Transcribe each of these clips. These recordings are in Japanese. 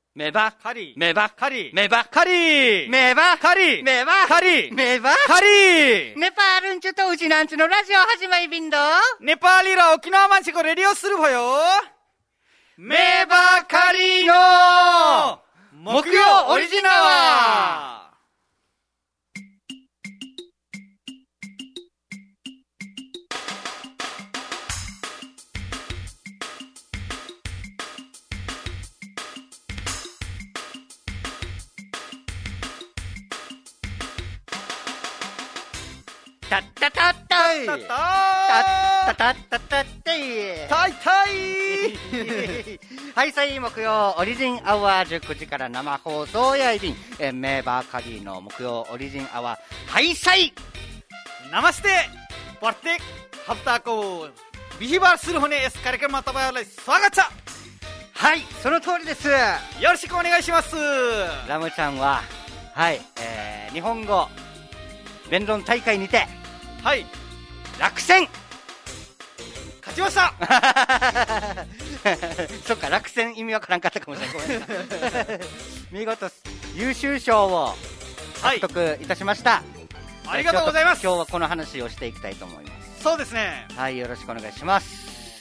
メバカリメバカリメバカリメバカリメバカリメバカリネパールンチュとうちなんちゅのラジオ始まりびんどネパーリラ沖縄マンチコレディオするわよメバカリの木曜オリジナルタッタタッタイタッタタッタタッタイタイタイはいさい木曜オリジンアワー19時から生放送やいびんメバカリの木曜オリジンアワーはいさいナマステパテハブタコビヒバースルホネエスカレケマタバヤライスワガチャはいその通りですよろしくお願いしますラムちゃんははい、日本語弁論大会にてはい落選勝ちましたそっか落選意味わからんかったかもしれないごめんな見事優秀賞を獲得いたしました、 ありがとうございます。 今日はこの話をしていきたいと思います。 そうですね。 はいよろしくお願いします。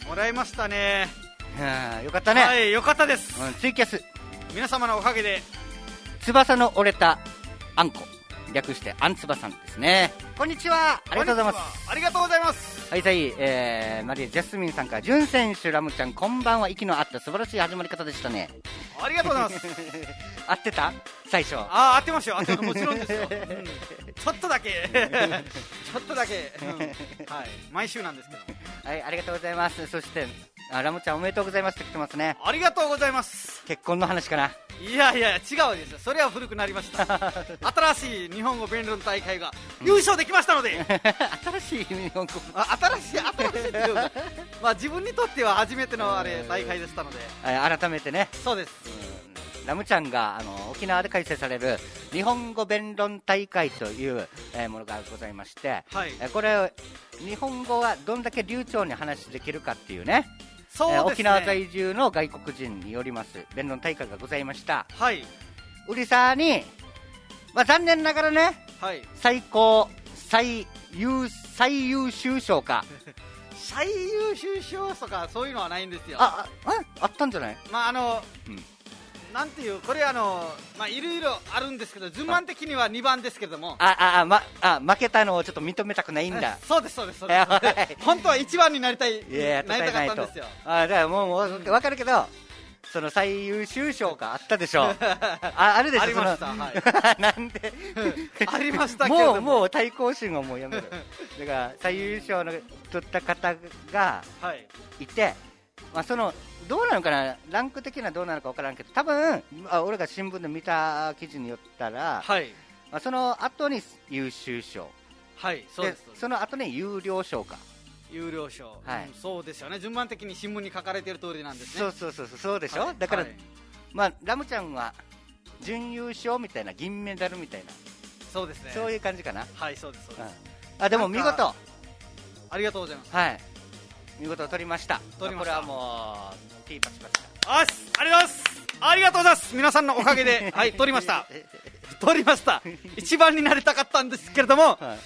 もらいましたね。 よかったね。 はいよかったです、 ツイキャス皆様のおかげで翼の折れたあんこ略してあんつばさんですね。こんにちはありがとうございます。 ありがとうございます。 はいさい、マリエジャスミンさんからジュン選手ラムちゃんこんばんは息の合った素晴らしい始まり方でしたね。 ありがとうございます合ってた最初合ってましたよ。合ってもちろんですよ、ちょっとだけちょっとだけ、はい、毎週なんですけどはいありがとうございます。そしてラムちゃんおめでとうございますって来てますね。 ありがとうございます。 結婚の話かな。 いやいや違うですよ。それは古くなりました新しい日本語弁論大会が優勝できましたので、 新しい日本語新しいっていうかまあ自分にとっては初めての大会でしたので、 改めてね。 そうです。 ラムちゃんが沖縄で開催される日本語弁論大会という、ものがございまして、 はい、 これ日本語がどんだけ流暢に話できるかっていうね、 そうですね、 沖縄在住の外国人によります弁論大会がございました。 はい、 ウリサーに、残念ながらね、 はい、 最優秀賞か最優秀賞とかそういうのはないんですよ。 あったんじゃない。 なんていうこれいろいろあるんですけど順番的には2番ですけれども、 負けたのをちょっと認めたくないんだ。 そうです本当は1番になりたかったんですよ。 だからもう分かるけど、その最優秀賞があったでしょあるでしょ。 ありました、 はい、なんでありましたけどもう対抗心をもうやめるだから最優秀の取った方がいて、そのどうなのかな、ランク的などうなのか分からんけど、多分俺が新聞で見た記事によったら、 はい、 その後に優秀賞、 はい、そうです。 その後に有料賞か。 有料賞、 はい、 そうですよね。順番的に新聞に書かれている通りなんですね。 そうでしょ、はい、だから、はい、ラムちゃんは準優勝みたいな、銀メダルみたいな、 そうですね、 そういう感じかな。 はい、そうです、 でも見事、 ありがとうございます。 はい、見事取りました。 これはもうティーパチパチだ。 ありがとうございます。ありがとうございます。皆さんのおかげではい取りました一番になりたかったんですけれども、はい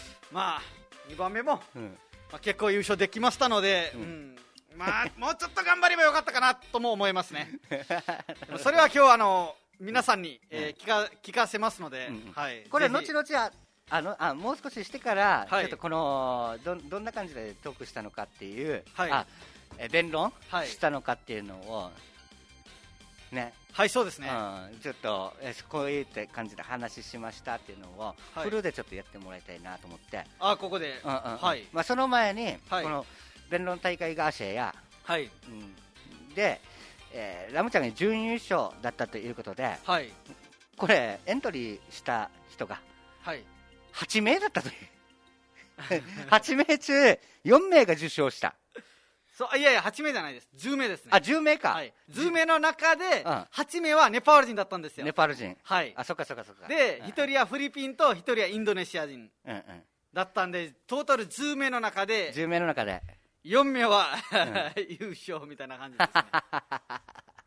、2番目も、結構優勝できましたので、もうちょっと頑張ればよかったかなとも思いますねそれは今日皆さんに、聞かせますので、はい、 これ後々はもう少ししてから、 はい、 ちょっとこのどんな感じでトークしたのかっていう、 はい、 弁論したのかっていうのをね、 はい、そうですね、 ちょっとこういう感じで話しましたっていうのを、フルでちょっとやってもらいたいなと思って、 ここで、はい、 その前に、 はい、 この弁論大会がアシェや、 はい、 で、ラムちゃんが準優勝だったということで、 はい、 これエントリーした人が、 はい、 8名だったという8名中4名が受賞した。 いや8名じゃないです、10名ですね。 10名か、 はい、10名の中で8名はネパール人だったんですよ。 ネパール人、 はい、 そっかで、1人はフィリピンと1人はインドネシア人だったんで、トータル10名の中で 4名は、 優勝みたいな感じですね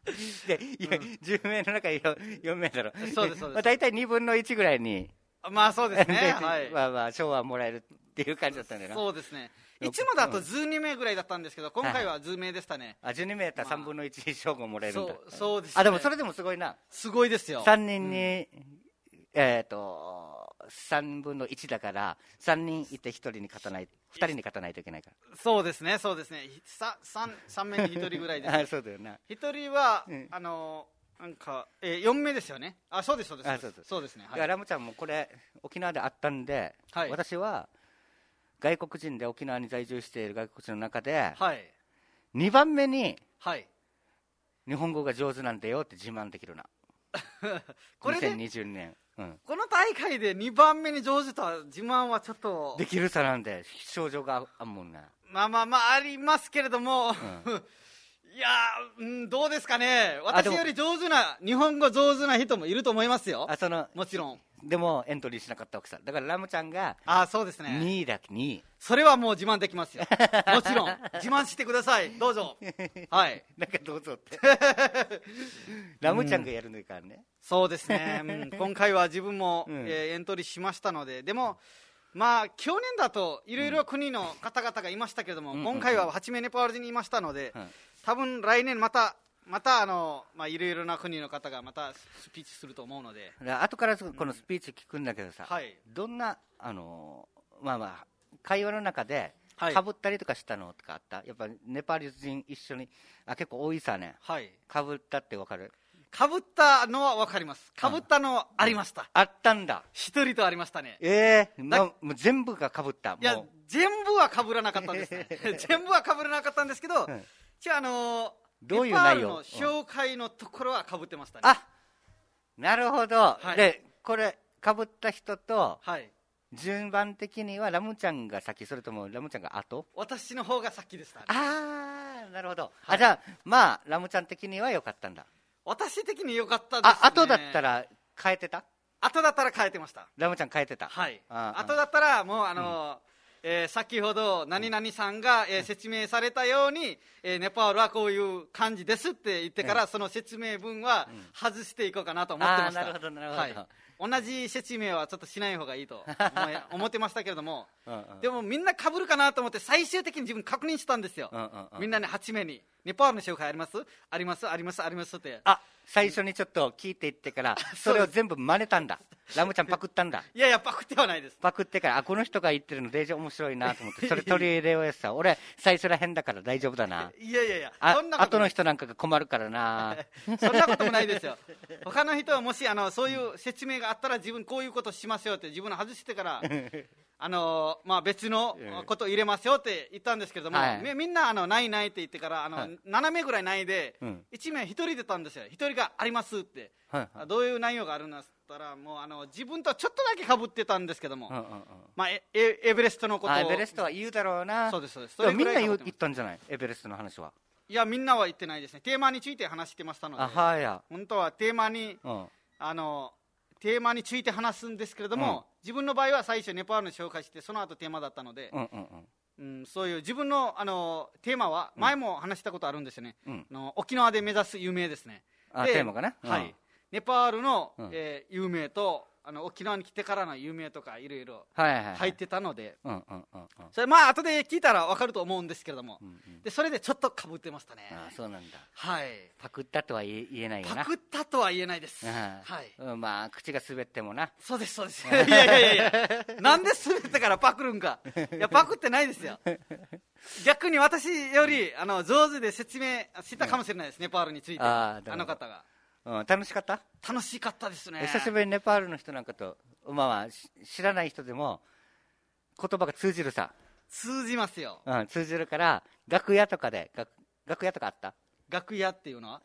で、10名の中で4名だろ。 そうですそうです。 大体2分の1ぐらいに、 まあそうですね。はい。 まあまあ賞はもらえるっていう感じだったんだよな。 そうですね。いつもだと12名ぐらいだったんですけど、今回は10名でしたね。 あ、12名やったら3分の1賞がもらえるんだ。 そうですね。 あ、でもそれでもすごいな。 すごいですよ。 3人に、3分の1だから、3人いて1人に勝たない、2人に勝たないといけないから。 そうですね、そうですね。3名に1人ぐらいです。 あ、そうだよな。 1人は、なんか、4名ですよね。あ、そうです、そうです。そうですね。 はい、ラムちゃんもこれ、沖縄であったんで、はい、私は、外国人で沖縄に在住している外国人の中で、はい、2番目に、はい、日本語が上手なんだよって自慢できるな。これで2020年、 この大会で2番目に上手とは自慢はちょっとできるさなんで症状があんもんな。 まあありますけれども、いやどうですかね。私より上手な日本語上手な人もいると思いますよ。もちろん。 でもエントリーしなかったわけさ。だからラムちゃんがそうですね、 2位だけ2位。 それはもう自慢できますよ。もちろん自慢してください、どうぞ。はい、 なんかどうぞってラムちゃんがやるのからね、 そうですね、今回は自分も、エントリーしましたので。でもまあ去年だといろいろ国の方々がいましたけれども、今回は8名ネパール人にいましたので、多分来年またいろいろな国の方がまたスピーチすると思うので、 後からこのスピーチ聞くんだけどさ、どんな会話の中でかぶったりとかしたのとかあった？やっぱネパール人一緒に結構多いさね。かぶったってわかる？ かぶったのはわかります。かぶったのはありました。 あったんだ。 一人とありましたね。 もう全部がかぶった。 いや、全部はかぶらなかったんですね。全部はかぶらなかったんですけど、じゃあどういう内容？ ネパールの紹介のところはかぶってましたね。 なるほど。で、これかぶった人と、順番的にはラムちゃんが先、それともラムちゃんが後？ 私の方が先でしたね。 なるほど。じゃあラムちゃん的には良かったんだ。 私的に良かったですね。 後だったら変えてた？ 後だったら変えてました。 ラムちゃん変えてた。 はい。後だったらもう先ほど何々さんが説明されたように、ネパールはこういう感じですって言ってから、その説明文は外していこうかなと思ってました。 なるほどなるほど。 同じ説明はちょっとしない方がいいと思ってましたけれども、でもみんな被るかなと思って最終的に自分確認したんですよ。みんなに8名にネパールの紹介あります？ありますありますありますって。 最初にちょっと聞いていってからそれを全部真似たんだ。ラムちゃんパクったんだ。 いやパクってはないです。 パクってからこの人が言ってるのデージ面白いなと思ってそれ取り入れようやさ。俺最初らへんだから大丈夫だな。 いやそんな後の人なんかが困るからな。 そんなこともないですよ。他の人はもしそういう説明があったら自分こういうことしますよって自分の外してから別のこと入れますよって言ったんですけれども、みんなないないって言ってから7名ぐらいないで、1名1人出たんですよ。1人がありますって、どういう内容があるんだったらもう自分とはちょっとだけかぶってたんですけども、エベレストのことを。 エベレストは言うだろうな。 そうですそうです。 みんな言ったんじゃない？エベレストの話は。 いやみんなは言ってないですね。テーマについて話してましたので、本当はテーマにテーマについて話すんですけれども、自分の場合は最初ネパールに紹介してその後テーマだったので、そういう自分のテーマは前も話したことあるんですよね。沖縄で目指す有名ですね。 テーマがね。 ネパールの有名と沖縄に来てからの有名とかいろいろ入ってたので、それ後で聞いたら分かると思うんですけれども、でそれでちょっとかぶってましたね。 そうなんだ。パクったとは言えないよな。 パクったとは言えないです。 口が滑ってもな。 そうですそうです。いやなんで滑ってからパクるんか。いやパクってないですよ。逆に私より上手で説明したかもしれないです。ネパールについて方が。 楽しかった？ 楽しかったですね。 久しぶりにネパールの人なんかと知らない人でも言葉が通じるさ。 通じますよ。 通じるから楽屋とかで楽屋とかあった？ 楽屋っていうのは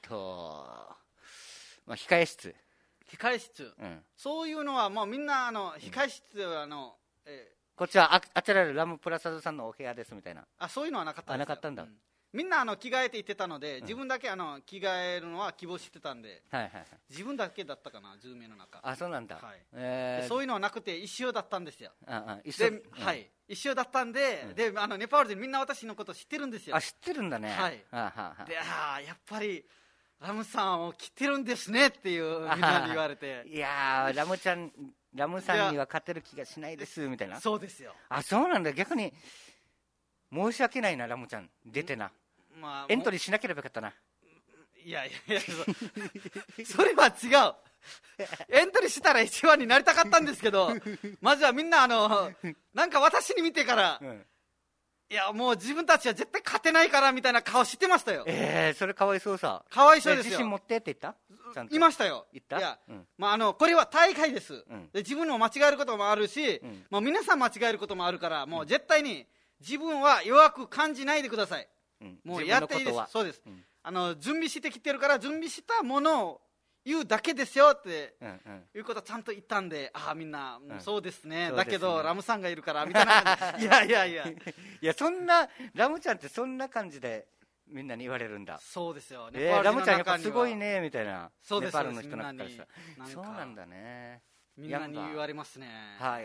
控え室。 控え室、そういうのはもうみんな控え室はこっちはあちらでラムプラサドさんのお部屋ですみたいな。 そういうのはなかったですよ。 なかったんだ。 みんな着替えて行ってたので、自分だけ着替えるのは希望してたんで、自分だけだったかな、10名の中。 そうなんだ。 そういうのはなくて一緒だったんですよ。一緒だったんで、ネパールでみんな私のこと知ってるんですよ。 知ってるんだね。 でやっぱりラムさんを着てるんですねっていうみんなに言われていやー、ラムさんには勝てる気がしないですみたいな。 そうですよ。 あ、そうなんだ。逆に申し訳ないな、ラムちゃん出てな、エントリーしなければよかったな。 いやそれは違う。エントリーしたら一番になりたかったんですけど、まずはみんななんか私に見てから、いやもう自分たちは絶対勝てないからみたいな顔してましたよ。 それかわいそうさ。 かわいそうですよ。 自信持ってって言った？ちゃんといましたよ。 言った？ いや、これは大会です、で自分も間違えることもあるし、皆さん間違えることもあるから、もう絶対に自分は弱く感じないでください、もうやっていいです。そうです、準備してきてるから準備したものを言うだけですよっていうことはちゃんと言ったんで、みんな、そうですね、だけどラムさんがいるからみたいな感じいやそんなラムちゃんってそんな感じでみんなに言われるんだ。 そうですよ、 ラムちゃんやっぱすごいねみたいな。 そうです、 ネパールの人なんかからさ。そうなんだね。 みんなに言われますね。 はい。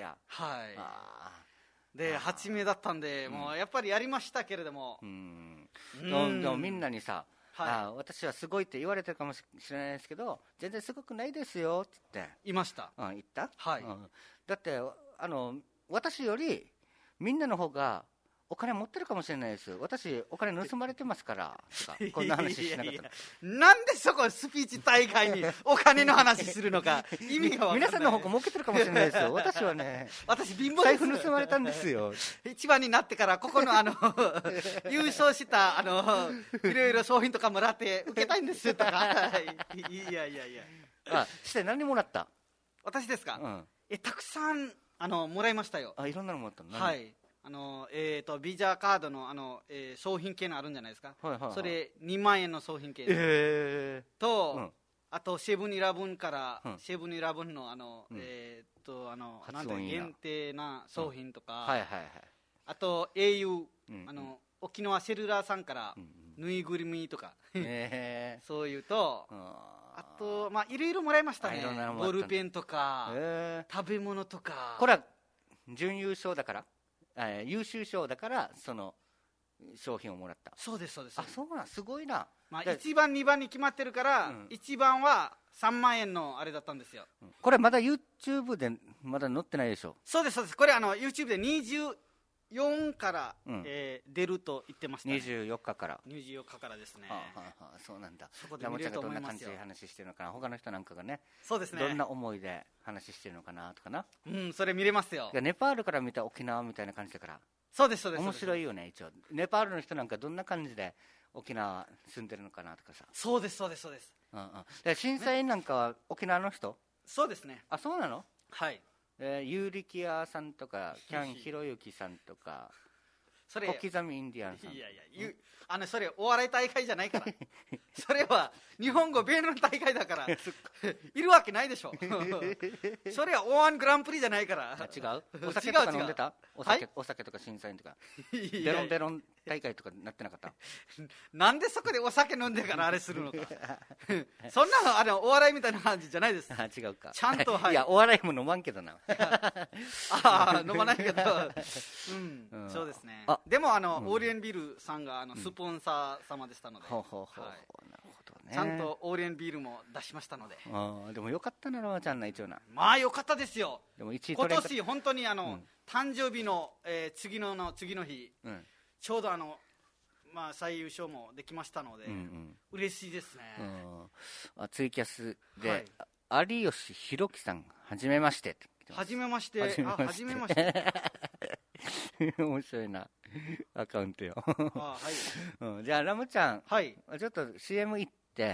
で8名だったんで、もうやっぱりやりましたけれども、 でもみんなにさ、私はすごいって言われてるかもしれないですけど、全然すごくないですよって言っていました。 言った？ はい。 だって私よりみんなの方がお金持ってるかもしれないです。私お金盗まれてますからとか、こんな話しなかったらなんでそこスピーチ大会にお金の話するのか意味が分からない。 皆さんの方が儲けてるかもしれないですよ。私はね、 私貧乏です。 財布盗まれたんですよ。 一番になってからここの優勝したいろいろ商品とかもらって受けたいんですとかいやして何もらった？ 私ですか？たくさんもらいましたよ。 いろんなのもらったの？ はい。ビザカードの商品券あるんじゃないですか、それ2万円の商品券と、あとセブンイレブンから、セブンイレブンのなんて限定な商品とか、あと au、沖縄セルラーさんからぬいぐるみとか、そういうと、あといろいろもらいましたね。ボールペンとか、食べ物とか。 これは準優勝だから、優秀賞だからその商品をもらった。 そうです。 そうなん、すごいな。 1番2番に決まってるから、1番は3万円のあれだったんですよ。 これまだ YouTube でまだ載ってないでしょ？ そうです。これYouTube で24から、出ると言ってましたね。 24日からですね。 そうなんだ。 そこで見れると思いますよ。 ラムちゃんがどんな感じで話してるのかな、他の人なんかがね、 そうですね、 どんな思いで話してるのかなとかな。 それ見れますよ。 ネパールから見た沖縄みたいな感じだから。 そうです。 面白いよね。一応ネパールの人なんかどんな感じで沖縄住んでるのかなとかさ。 そうです。 審査員なんかは沖縄の人？ そうですね。 そうなの？ はい。 ユーリキアさんとかキャンヒロユキさんとか小刻みインディアンさん。 それお笑い大会じゃないからそれは日本語弁論大会だからいるわけないでしょそれはO−1グランプリじゃないから。 違う？お酒とか飲んでた？お酒とか審査員とかベロンベロン大会とかなってなかった？ なんでそこでお酒飲んでからあれするのかそんなお笑いみたいな感じじゃないです。 違うか。 ちゃんと、 いやお笑いも飲まんけどな飲まないけどそうですね。でもオーリエンビールさんがスポンサー様でしたので、ちゃんとオーリエンビールも出しましたので。 でもよかったな、ラマちゃんな、一応な。 よかったですよ。 でも1位今年本当に誕生日の次の日、ちょうど最優勝もできましたので、嬉しいですね。 ツイキャスで有吉弘樹さん、はじめましてって。 はじめまして。はじめまして面白いなアカウントよじゃあラムちゃん、ちょっと CM 行って、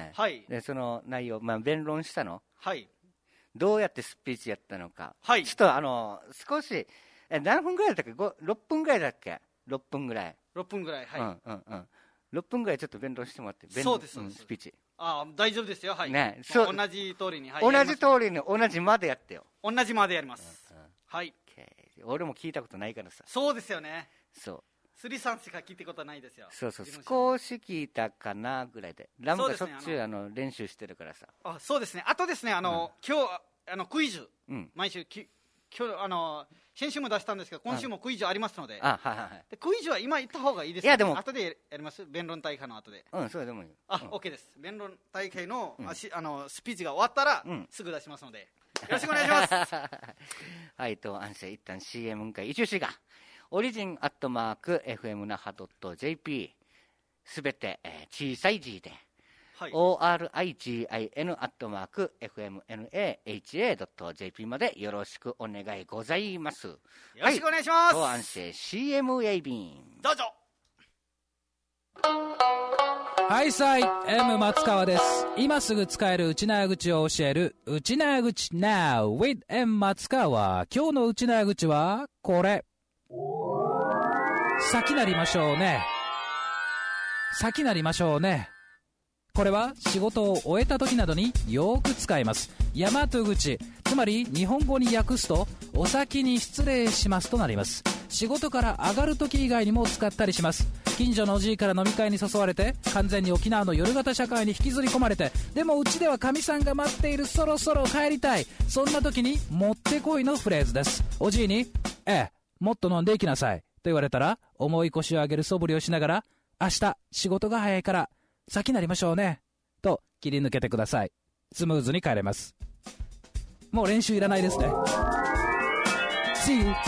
でその内容、弁論したの、どうやってスピーチやったのか、ちょっと少し何分ぐらいだっけ、6分ぐらいだっけ、6分ぐらい、 6分ぐらい、 6分ぐらいちょっと弁論してもらって。 そうです、 スピーチ。 大丈夫ですよ。はい。 ね、 同じ通りに。 同じ通りに同じまでやってよ。 同じまでやります。はい。 俺も聞いたことないからさ。 そうですよね。 そう。 スリさんしか聞いたことないですよ。 そう、少し聞いたかなぐらいで。ラムがしょっちゅう練習してるからさ。 そうですね。あとですね、今日クイズ、毎週今日先週も出したんですけど、今週もクイズありますので、 はいはい。 でクイズは今言った方がいいですか、 いやでも後でやります、弁論大会の後で。 それでもいい。 OK です。弁論大会の、スピーチが終わったら、すぐ出しますので、よろしくお願いします。 はい、と、安静、一旦 CM 会、一応しが、オリジンアットマーク、FM 那覇 .jp、すべて、小さい字で、はい、origin アットマーク fmnaha.jp までよろしくお願いございます。よろしくお願いします。 と安静 CM エイビン。 どうぞ。 はいさい、M 松川です。今すぐ使える内縄口を教える内縄口 Now with M 松川。今日の内縄口はこれ。先なりましょうね。先なりましょうね。これは仕事を終えた時などによく使います。大和口、つまり日本語に訳すとお先に失礼しますとなります。仕事から上がる時以外にも使ったりします。近所のおじいから飲み会に誘われて、完全に沖縄の夜型社会に引きずり込まれて、でもうちではかみさんが待っている、そろそろ帰りたい、そんな時にもってこいのフレーズです。おじいにもっと飲んでいきなさいと言われたら、重い腰を上げる素振りをしながら、明日仕事が早いから先なりましょうねと切り抜けてください。スムーズに帰れます。もう練習いらないですね。 See you。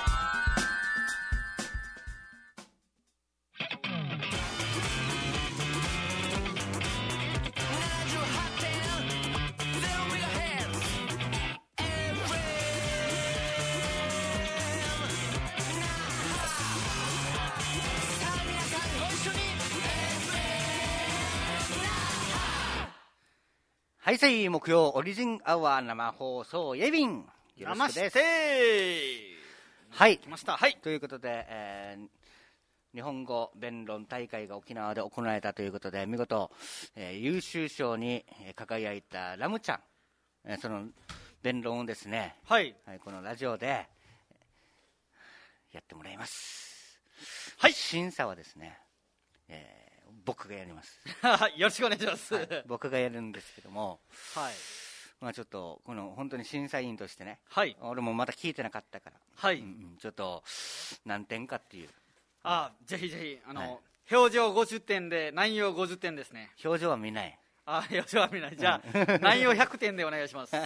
はいさい、木曜オリジンアワー生放送イエビン、よろしくです。はい、 来ました。はい、 ということで、日本語弁論大会が沖縄で行われたということで、見事、優秀賞に輝いたラムちゃん、その弁論をですね、 はい、 このラジオでやってもらいます。 はい、 審査はですね、僕がやりますよろしくお願いします、 僕がやるんですけども、 はい、 まあ、ちょっとこの本当に審査員としてね、 はい、 俺もまだ聞いてなかったから、 はい、 ちょっと何点かっていう、 ぜひぜひ表情50点で内容50点ですね。 表情は見ない。 表情は見ない。じゃあ、内容100点でお願いします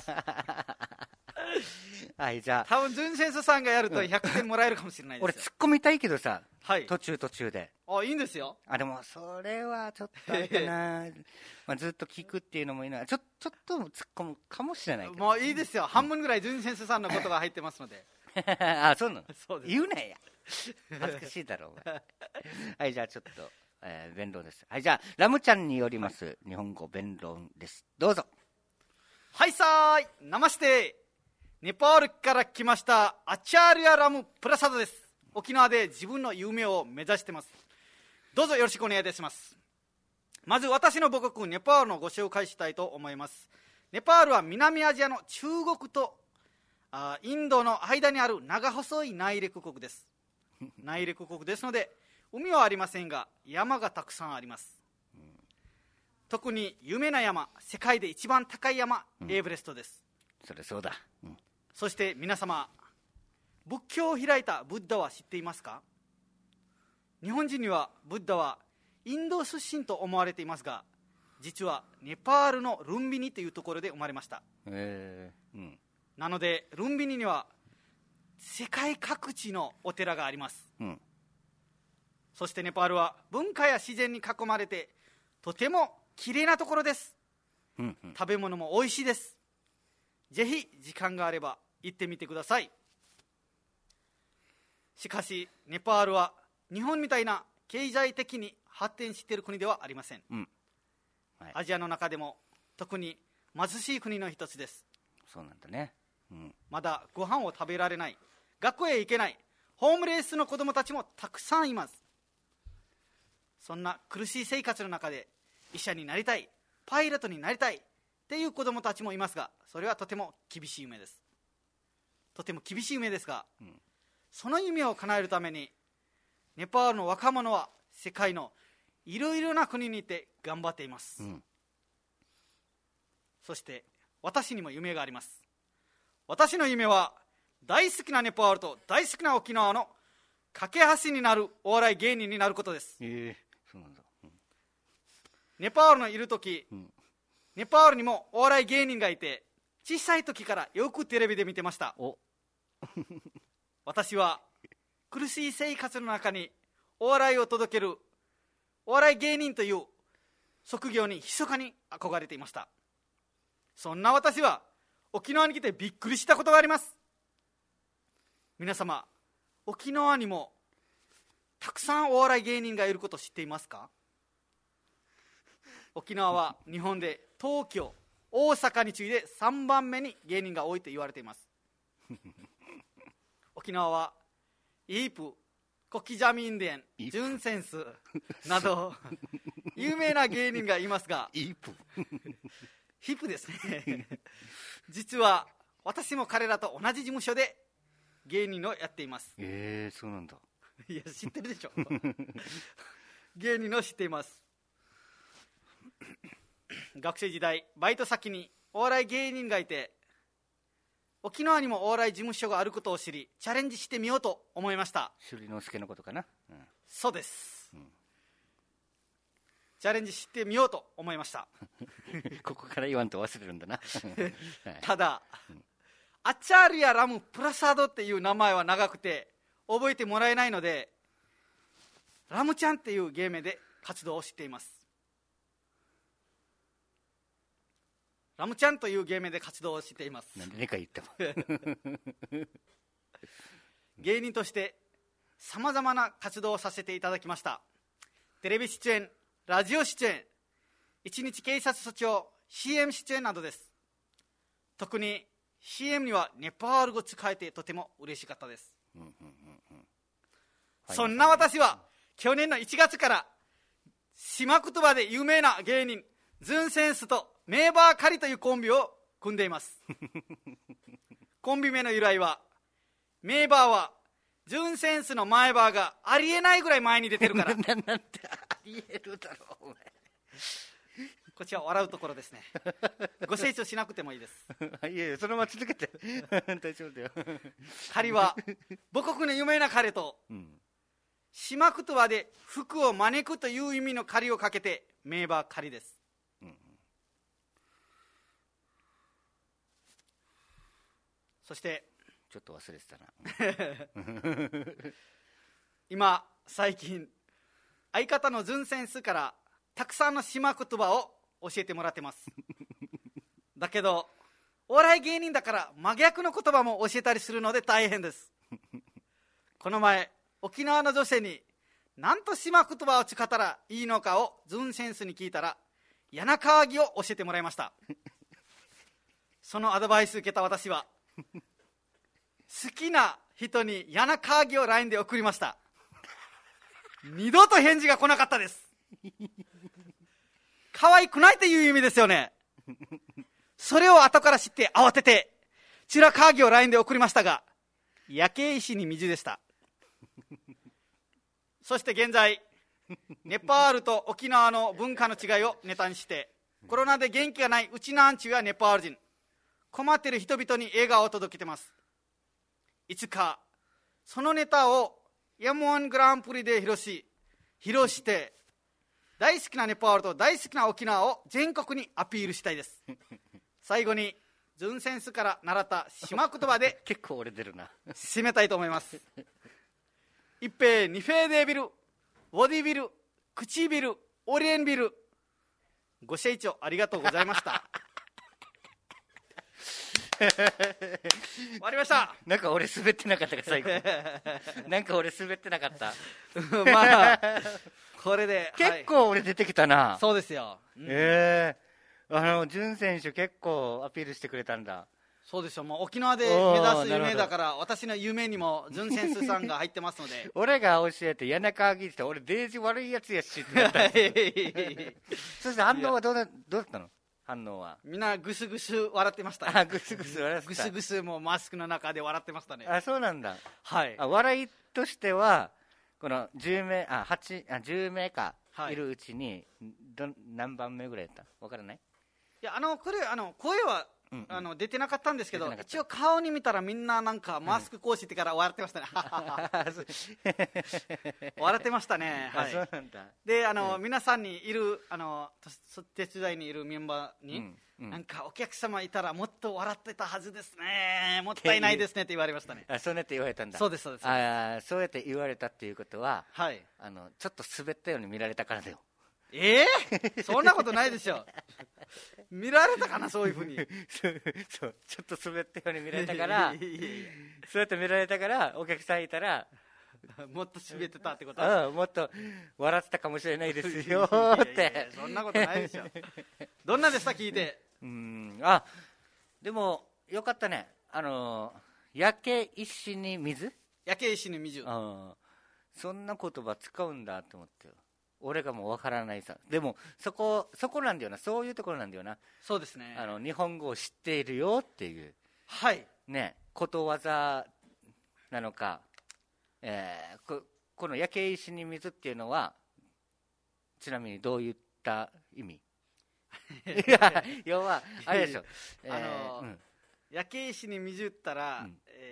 はい、じゃあ多分純先生さんがやると100点もらえるかもしれないですよ。 俺突っ込みたいけどさ、 はい、 途中でいいんですよ。 でもそれはちょっとあれかなまあずっと聞くっていうのもいいな、ちょっと突っ込むかもしれないけど、 もういいですよ、半分ぐらい純先生さんのことが入ってますのでそうなの。 そうです。 言うなや恥ずかしいだろうお前はい、じゃあちょっと、弁論です。はい、じゃあラムちゃんによります、日本語弁論です。どうぞ。 はいさーい、ナマステ、ネパールから来ましたアチャーリア・ラム・プラサダです。沖縄で自分の夢を目指してます。どうぞよろしくお願いいたします。まず私の母国ネパールのご紹介したいと思います。ネパールは南アジアの中国とインドの間にある長細い内陸国です。内陸国ですので海はありませんが山がたくさんあります。特に有名な山、世界で一番高い山、エベレストです。 それそうだ、 そして皆様、仏教を開いたブッダは知っていますか？日本人にはブッダはインド出身と思われていますが、実はネパールのルンビニというところで生まれました。なのでルンビニには世界各地のお寺があります、そしてネパールは文化や自然に囲まれてとてもきれいなところです、食べ物もおいしいです。ぜひ時間があれば行ってみてください。しかしネパールは日本みたいな経済的に発展している国ではありません、アジアの中でも特に貧しい国の一つです。 そうなんだね、 まだご飯を食べられない、学校へ行けないホームレスの子どもたちもたくさんいます。そんな苦しい生活の中で医者になりたい、パイロットになりたいっていう子どもたちもいますが、それはとても厳しい夢です。とても厳しい夢ですが、その夢を叶えるためにネパールの若者は世界のいろいろな国にいて頑張っています、そして私にも夢があります。私の夢は大好きなネパールと大好きな沖縄の架け橋になるお笑い芸人になることです。 そうなんだ。 ネパールのいるとき、ネパールにもお笑い芸人がいて、小さい時からよくテレビで見てました。私は苦しい生活の中にお笑いを届けるお笑い芸人という職業に密かに憧れていました。そんな私は沖縄に来てびっくりしたことがあります。皆様、沖縄にもたくさんお笑い芸人がいることを知っていますか？沖縄は日本で東京、大阪に次いで3番目に芸人が多いと言われています。沖縄はイープ、コキジャミンデン、ジュンセンスなど有名な芸人がいますが、 イープヒップですね。実は私も彼らと同じ事務所で芸人をやっています。 そうなんだ。 いや、知ってるでしょ。芸人を知っています。学生時代バイト先にお笑い芸人がいて、沖縄にもお笑い事務所があることを知り、チャレンジしてみようと思いました。 首里之助のことかな。 そうです、チャレンジしてみようと思いました。 ここから言わんと忘れるんだな。 ただ、アチャーリア・ラム・プラサードっていう名前は長くて覚えてもらえないので、ラムちゃんっていう芸名で活動をしています。ラムちゃんという芸名で活動をしています。 なんでねか言っても。 芸人としてさまざまな活動をさせていただきました。テレビ出演、ラジオ出演、一日警察署長、 CM 出演などです。特に CM にはネパール語を使えてとても嬉しかったです。そんな私は去年の1月から島言葉で有名な芸人ズンセンスとメーバーカリというコンビを組んでいます。コンビ名の由来は、メーバーはズンセンスの前バーがありえないぐらい前に出てるから。 なんてありえるだろう、お前。 こちら笑うところですね。ご清聴しなくてもいいです。 いやいや、そのまま続けて。大丈夫だよ。 カリは母国の有名な彼と、島言葉で福を招くという意味のカリをかけてメーバーカリです。そしてちょっと忘れてたな。 今最近相方のズンセンスからたくさんの島言葉を教えてもらってます。だけどお笑い芸人だから真逆の言葉も教えたりするので大変です。この前沖縄の女性に何と島言葉を使ったらいいのかをズンセンスに聞いたら、柳川木を教えてもらいました。そのアドバイスを受けた私は好きな人に柳川木を LINE で送りました。二度と返事が来なかったです。可愛くないという意味ですよね。それを後から知って慌ててチュラカーギを LINE で送りましたが、焼け石に水でした。そして現在ネパールと沖縄の文化の違いをネタにして、コロナで元気がないうちなんちゅうやネパール人、困っている人々に笑顔を届けてます。いつかそのネタを M1 グランプリで披露して大好きなネパールと大好きな沖縄を全国にアピールしたいです。最後にズンセンスから習った島言葉で結構俺出るな。 締めたいと思います。一平二平デービル、ボディビル、唇、オリエンビル、ご清聴ありがとうございました。終わりました。 なんか俺滑ってなかったか最後。なんか俺滑ってなかった。 まあこれで結構俺出てきたな。 はい、そうですよ。 潤選手結構アピールしてくれたんだ。 そうですよ。もう沖縄で目指す夢だから、私の夢にも潤選手さんが入ってますので。 俺が教えて柳川木って俺デージ悪いやつやしってなったそして反応はどうだったの？反応はみんなぐすぐす笑ってました、 ね。ぐすぐす笑ってた。 ぐすぐすもうマスクの中で笑ってましたね。 そうなんだ。 はい。 笑いとしてはこの10名か、いるうちに何番目ぐらいだった？分からない？ いやこれ声は出てなかったんですけど、一応顔に見たらみんななんかマスクこうしてから笑ってましたね。笑ってましたね。はい。そうなんだ。で、皆さんにいる、手伝いにいるメンバーに、なんかお客様いたらもっと笑ってたはずですね、もったいないですねって言われましたね。 そうやって言われたんだ。 そうです、そうです。 そうやって言われたっていうことは、 はい、 ちょっと滑ったように見られたからだよ。 そんなことないでしょ。見られたかな、そういうふうに。 そう、ちょっと滑ったように見られたからそうやって見られたから、お客さんいたらもっと滑ってたってこと。 もっと笑ってたかもしれないですよってそんなことないでしょ。どんなでした、聞いて。 でもよかったね。焼け石に水、 焼け石に水、 そんな言葉使うんだと思ってよ。俺がもう分からないさ。でもそこなんだよな。そういうところなんだよな。 そうですね。 日本語を知っているよっていう、 はいね、ことわざなのか、この焼け石に水っていうのはちなみにどういった意味？要はあれでしょ。 焼け石に水ったら、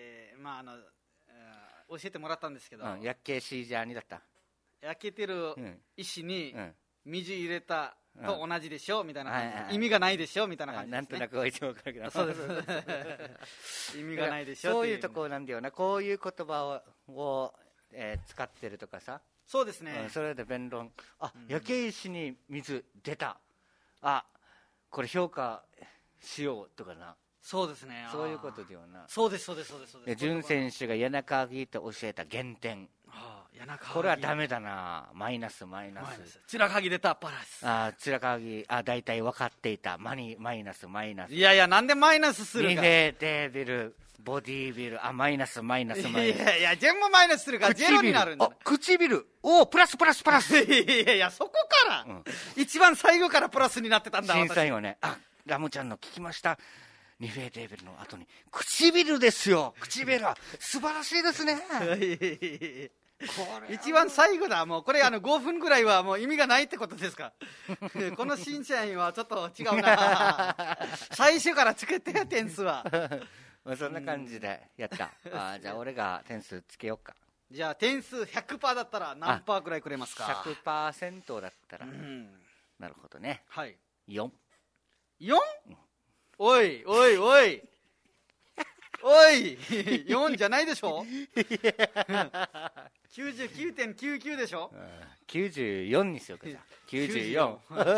教えてもらったんですけど、 焼け石じゃにだった。 焼けてる石に水入れたと同じでしょみたいな、意味がないでしょみたいな感じですね。 なんとなく一応分かるけど、 そうです意味がないでしょ。 そういうところなんだよな。こういう言葉を使ってるとかさ。 そうですね。 それで弁論、焼け石に水出た、これ評価しようとかな。 そうですね。 そういうことだよな。 そうです、そうです、そうです。 潤選手が谷中鍵と教えた減点、これはダメだな。マイナス。 面鍵出た、パラス。 面鍵、大体分かっていた。マイナス。 いや、なんでマイナスするか。 ニベデビル、ボディビル、マイナス。いや、全部マイナスするからゼロになるんだ。 唇、プラス。 いや、そこから、一番最後からプラスになってたんだ。 審査員はね、ラムちゃんの聞きました。ニフェデーベルの後に唇ですよ。唇は素晴らしいですね。 一番最後だ。もうこれ5分ぐらいはもう意味がないってことですか。この審査員はちょっと違うな。最初からつけてよ、点数は。 そんな感じでやった。じゃあ俺が点数つけようか。 じゃあ点数 100% だったら何パーくらいくれますか。 100% だったら、なるほどね。 はい、 4。 おい4じゃないでしょ。99.99 でしょ。 94にしようか。じゃあ94。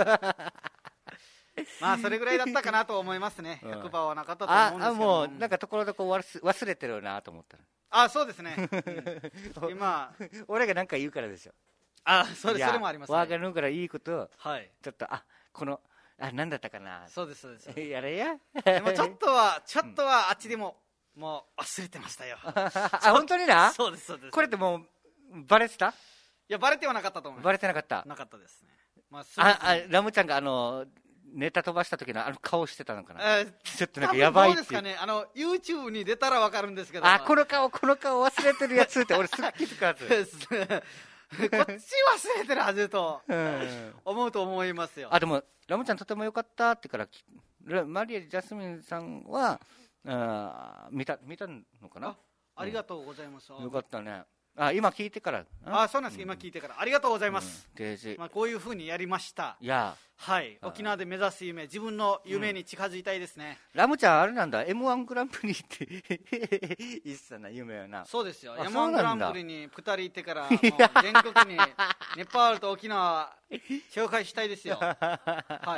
まあそれぐらいだったかなと思いますね。100% はなかったと思うんですけどもうなんかところどころ忘れてるなと思ったら。そうですね。今俺が何か言うからでしょ。 それもありますね。 わがぬからいいことをちょっとこの何だったかな。 そうですやれや。 でもちょっとはあっちでももう忘れてましたよ。 本当にな。 そうです。 これってもうバレてた？いや、バレてはなかったと思います。 バレてなかった。 なかったですね。 ラムちゃんがネタ飛ばした時の顔してたのかな。ちょっとなんかやばいっていう。 どうですかね。YouTube に出たらわかるんですけど。 この顔忘れてるやつって俺すぐ気づくはず。 こっち忘れてるはずと思うと思いますよ。 でもラムちゃんとてもよかったってからマリエ・ジャスミンさんは見たのかな。 ありがとうございます。 よかったね。今聞いてから。 そうなんです。今聞いてから。ありがとうございます。こういうふうにやりました。はい。沖縄で目指す夢、自分の夢に近づいたいですね。 ラムちゃんあれなんだ。M1 グランプリっていっさな夢やな。 そうですよ。M1 グランプリに2人行ってからもう全国にネパールと沖縄紹介したいですよ。はい。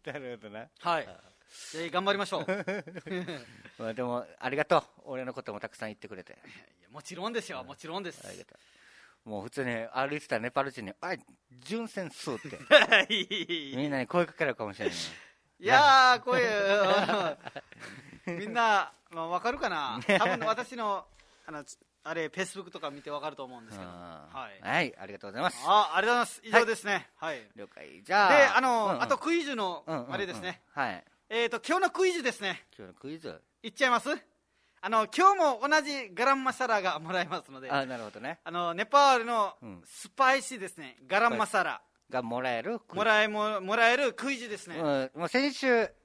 なるほどな。 はい。頑張りましょう。でもありがとう。俺のこともたくさん言ってくれて。 もちろんですよ。もちろんです。 もう普通に歩いてたネパール人に純戦争ってみんなに声かけるかもしれない。 いや声みんな分かるかな。多分私のフェイスブックとか見て分かると思うんですけど。 はい、ありがとうございます。 ありがとうございます。以上ですね。はい、 了解。じゃあであとクイズのあれですね。 はい。 今日のクイズですね。 今日のクイズいっちゃいます。今日も同じガラムマサラがもらえますので。 なるほどね。 ネパールのスパイシーですね。ガラムマサラがもらえるクイズですね。 もう先週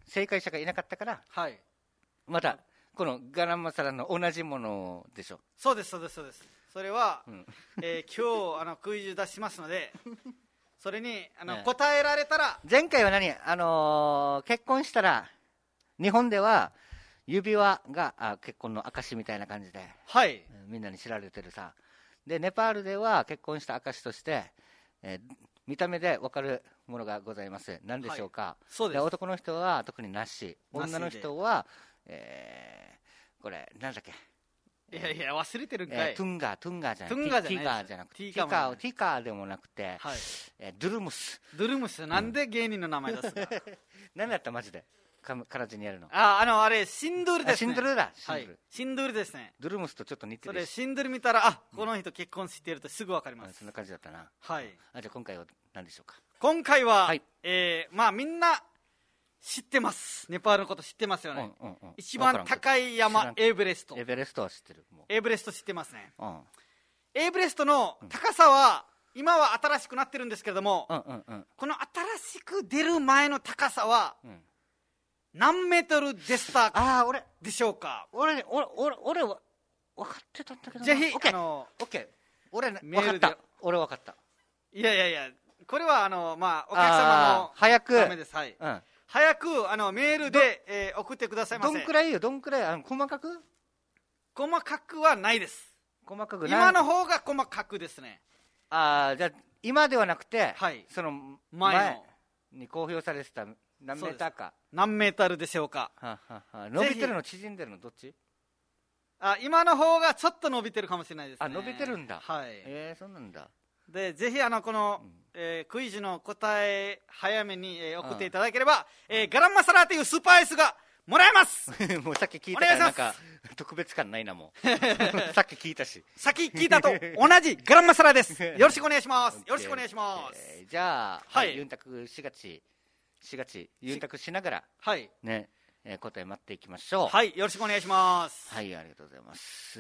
正解者がいなかったから、 はい、 またこのガラムマサラの同じものでしょ。 そうですそうですそうです。それは、今日クイズ出しますのでそれに答えられたら。 前回は結婚したら日本では指輪が結婚の証みたいな感じで、 はい、 みんなに知られてるさ。でネパールでは結婚した証として、見た目で分かるものがございます。何でしょうか。 そうです。 男の人は特になし、女の人は、これなんだっけ。 いやいや忘れてるんかい。 トゥンガーじゃない。ティガーじゃなくて、ティカーでもなくて、 はい、 ドゥルムス。 ドゥルムス、なんで芸人の名前出すか。 何だったマジで。カラジにやるの。 あれシンドゥルですね。 シンドゥルだ。 シンドゥルですね。 ドゥルムスとちょっと似てる。 それシンドゥル見たら、この人結婚してるとすぐ分かります。 そんな感じだったな。 はい。 じゃあ今回は何でしょうか。 今回は、みんな知ってます。ネパールのこと知ってますよね。一番高い山、エベレスト。 エベレストは知ってる。 エベレスト知ってますね。エベレストの高さは、今は新しくなってるんですけれども、この新しく出る前の高さは、何メートルでしたでしょうか。 俺は分かってたんだけどな。 ぜひ、 オッケー。俺分かった。俺分かった。 いや、これはお客様の早くためです。はい。早くメールで送ってくださいませ。 どんくらいよ、細かく？ 細かくはないです。 細かくない。 今の方が細かくですね。 じゃあ今ではなくて、その前に公表されてた何メーターか。 何メートルでしょうか。 伸びてるの縮んでるのどっち？ 今の方がちょっと伸びてるかもしれないですね。 伸びてるんだ。 はい。 そうなんだ。 でぜひこの、クイズの答え早めに、送っていただければ、ガランマサラというスパイスがもらえますもうさっき聞いたからなんか特別感ないなもうさっき聞いたしさっき聞いたと同じガランマサラですよろしくお願いしますよろしくお願いします、 じゃあ、ユンタク4月ユンタクしながらね、答え待っていきましょう。 はい、よろしくお願いします。 はい、ありがとうございます。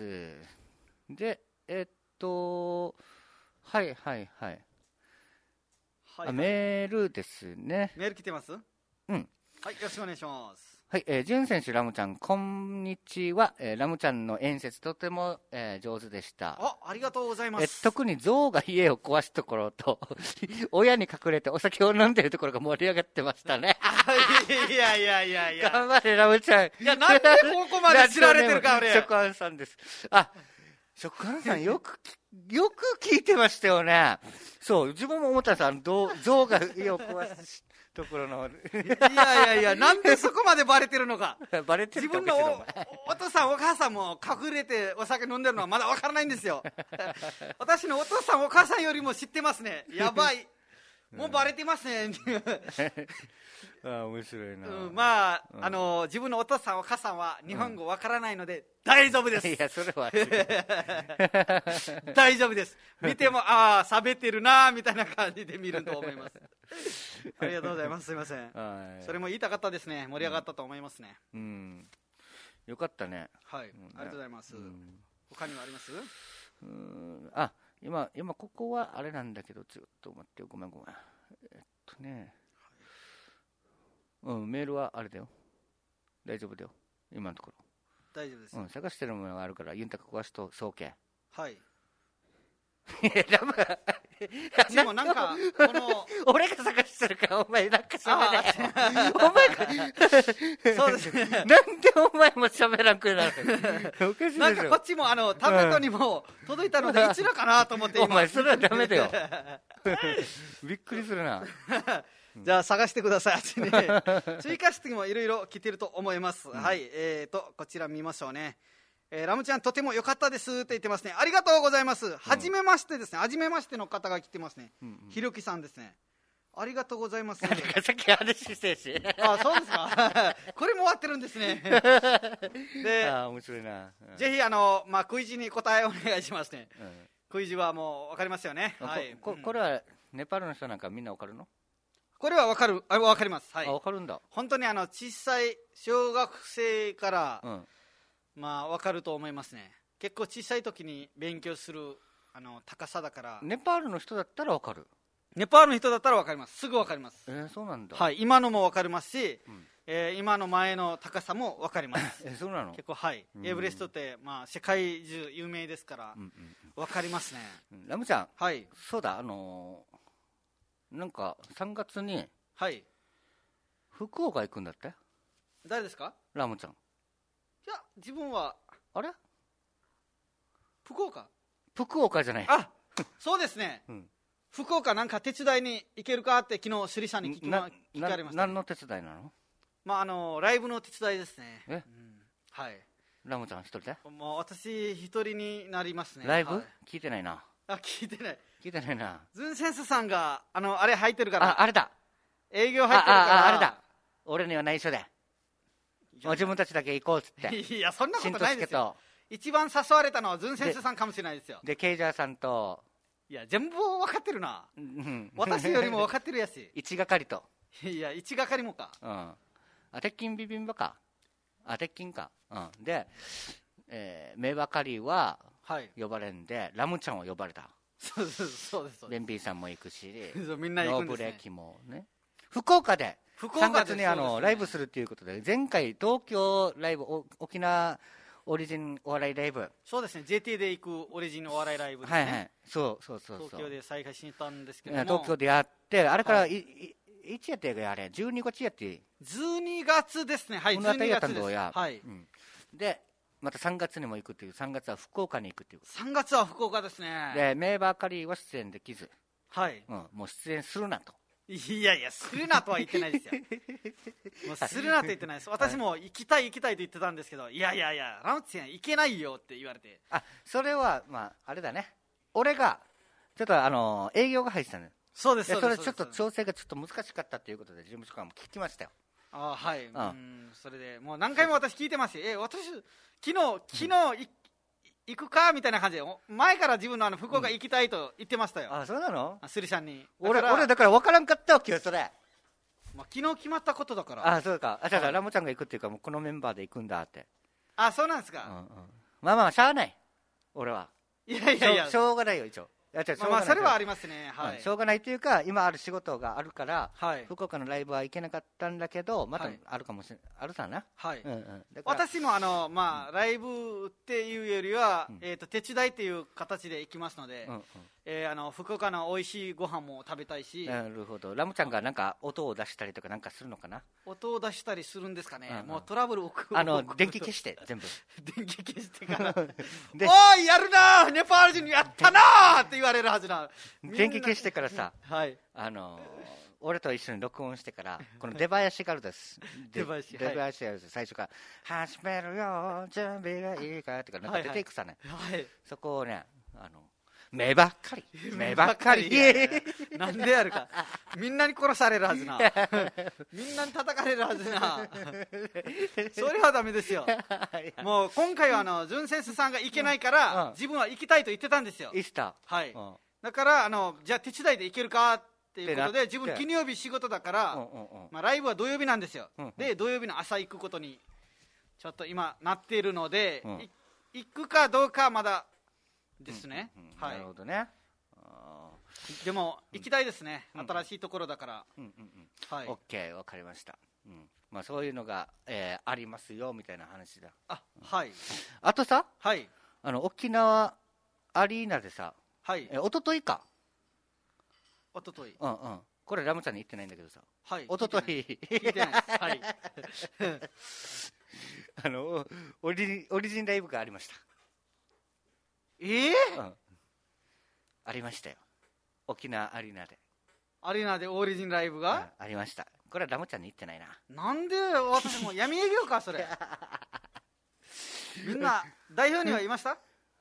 でメールですね。 メール来てます？はい、よろしくお願いします。 はい、ジュン選手、ラムちゃん、こんにちは。ラムちゃんの演説とても、上手でした。 ありがとうございます。 特に象が家を壊すところと親に隠れてお酒を飲んでるところが盛り上がってましたねいや頑張れラムちゃん。いや、なんでここまで知られてるか俺。 食安さんです。食安さんよく聞いてましたよね。そう自分も思ったんです。象が家を壊すところのいやなんでそこまでバレてるのかバレてるか自分のお父さんお母さんも隠れてお酒飲んでるのはまだ分からないんですよ私のお父さんお母さんよりも知ってますね。やばいもうバレてますね面白いな。 自分のお父さんお母さんは日本語わからないので大丈夫です。 いやそれは大丈夫です。見ても喋ってるなみたいな感じで見ると思いますありがとうございます。すいません、それも言いたかったですね。盛り上がったと思いますね。 よかったね。 はい、ありがとうございます。他にはあります？ 今ここはあれなんだけどちょっと待ってよ。ごめんメールはあれだよ。大丈夫だよ今のところ。 大丈夫です、 探してるものがあるからユンタク壊しと総計。 はいでもなんかこの俺が探してるからお前なんか喋れお前がそうですねなんでお前も喋らんくなるおかしいでしょ。 なんかこっちもタブレットにも届いたのでいつらかなと思って今お前それはダメだよびっくりするなじゃあ探してください追加質問もいろいろ来てると思います、はいこちら見ましょうね。ラムちゃんとても良かったですって言ってますね。ありがとうございます。はじめましてですね。はじめましての方が来てますね。ひろきさんですね。ありがとうございます。さっき話してしそうですかこれも終わってるんですねで面白いな、 ぜひクイズに答えお願いしますね、クイズはもう分かりますよね。 これはネパールの人なんかみんな分かるの？ これは分かります。 分かるんだ。 本当に小さい小学生から、分かると思いますね。結構小さい時に勉強する高さだから。 ネパールの人だったら分かる？ ネパールの人だったら分かります。すぐ分かります。 そうなんだ。 はい、今のも分かりますし、 今の前の高さも分かりますそうなの？ 結構はい、エベレストって、まあ、世界中有名ですから、分かりますね。 ラムちゃん、 はい、 そうだ、なんか3月に、 はい、 福岡行くんだって？ 誰ですか？ ラムちゃん。いや、自分はあれ福岡じゃない。 あ、そうですね、福岡なんか手伝いに行けるかって昨日スリさんに聞かれました、ね。 何の手伝いなの？ まあライブの手伝いですね。はい。 ラムちゃん一人で？ もう私一人になりますね。 ライブ、聞いてないな。 聞いてないな。 ズンセンスさんがあれ入ってるから。 あれだ。 営業入ってるから。 あれだ。俺には内緒で。もう自分たちだけ行こうっつって。 いや、そんなことないですよ。一番誘われたのはズンセンスさんかもしれないですよ。 でケイジャーさんと。 いや、全部分かってるな。私よりも分かってるやし。 一係と。 いや、一係もか。 鉄筋ビビンバか。鉄筋か。で、名ばかりは呼ばれんで、ラムちゃんを呼ばれた。 そうです。 ベンビーさんも行くし、 みんな行くんですね。 ノーブレキもね。福岡で3月にライブするということで、前回東京ライブ、沖縄オリジンお笑いライブ、 そうですね、 JT で行くオリジンお笑いライブですね。 はい、そう東京で再開したんですけども、 東京でやって、あれからいつやってあれ12月やって 12月ですね。はい、12月です。はい、 でまた3月にも行くっていう、3月は福岡に行くっていう。 3月は福岡ですね。 でメーバーカリーは出演できず、 はい、 もう出演するなと。 いや、するなとは言ってないですよ。もうするなと言ってないです。私も行きたいと言ってたんですけど、いや、ラムツさん行けないよって言われて。 それはあれだね、俺がちょっと営業が入ってたのよ。 そうです。 それちょっと調整がちょっと難しかったということで事務所からも聞きましたよ。 はい、それでもう何回も私聞いてますよ。私昨日行くかみたいな感じで、前から自分の福岡行きたいと言ってましたよ。 そうなの？ スリさんに。 俺だから分からんかったわけよ、それ。 昨日決まったことだから。 そうか。だからラムちゃんが行くっていうか、もうこのメンバーで行くんだって。 そうなんですか。 まあしゃあない、俺は。 いやしょうがないよ、一応。 それはありますね。 しょうがないというか、今ある仕事があるから、福岡のライブは行けなかったんだけど、またあるかもしれない、あるさな。 私もライブっていうよりは、手伝いっていう形で行きますので、福岡の美味しいご飯も食べたいし。 なるほど。ラムちゃんがなんか音を出したりとかなんかするのかな。 音を出したりするんですかね。もうトラブルを電気消して全部電気消してからおい、やるなー、ネパール人やったなーって言われるはずな。 電気消してからさ、俺と一緒に録音してから、この出囃子があるです。出囃子があるです。最初から始めるよ準備がいいかとかなんか出ていくさね。そこをね、目ばっかりなんでやるか。みんなに殺されるはずな。みんなに叩かれるはずな。それはダメですよ。もう今回はズンセンスさんが行けないから、自分は行きたいと言ってたんですよ。はい。だからじゃあ手伝いで行けるかっていうことで、自分金曜日仕事だから、ライブは土曜日なんですよ。で土曜日の朝行くことにちょっと今なっているので、行くかどうかまだですね。 なるほどね。 でも行きたいですね、新しいところだから。 オッケー、わかりました。そういうのがありますよみたいな話だ。あとさ、沖縄アリーナでさ、おとといか、これラムちゃんに言ってないんだけどさ、おととい聞いてないです。 オリジンライブがありました。ありましたよ、沖縄アリーナで。 アリーナでオリジンライブが、 ありました。これはラムちゃんに言ってないな。 なんで私も闇営業かそれ。みんな代表には言いました？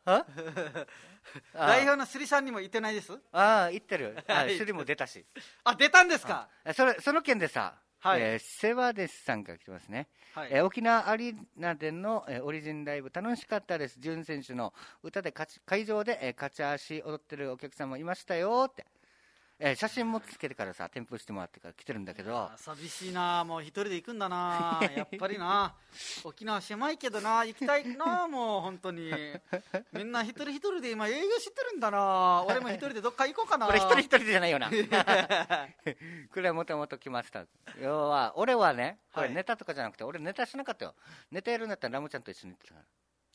代表のスリさんにも言ってないです？ 言ってる。スリも出たし。 出たんですか？ その件でさ、セワデスさんから来てますね。沖縄アリーナでのオリジンライブ楽しかったです。潤選手の歌で会場で勝ち足踊ってるお客さんもいましたよって。 写真もつけてからさ、添付してもらってから来てるんだけど。 寂しいな、もう一人で行くんだなやっぱりな。沖縄狭いけどな、行きたいな、もう本当に。みんな一人一人で今営業してるんだな。俺も一人でどっか行こうかな。 俺一人じゃないよな。これはもともと決まってた。要は、俺はね、これネタとかじゃなくて、俺ネタしなかったよ。ネタやるんだったらラムちゃんと一緒に行ってたから。